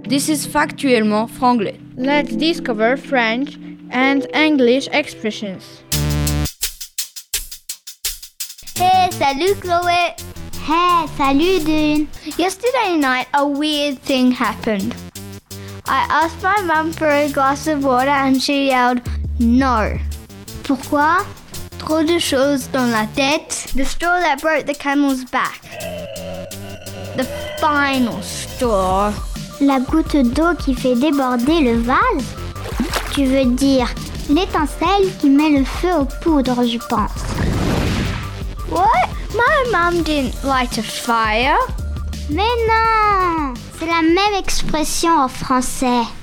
This is factuellement franglais. Let's discover French and English expressions. Hey, salut Chloe! Hey, salut Dune! Yesterday night, a weird thing happened. I asked my mum for a glass of water and she yelled, no. Pourquoi? Trop de choses dans la tête. The straw that broke the camel's back. The final straw. La goutte d'eau qui fait déborder le vase? Tu veux dire l'étincelle qui met le feu aux poudres, je pense. What? My mum didn't light a fire. Mais non! C'est la même expression en français.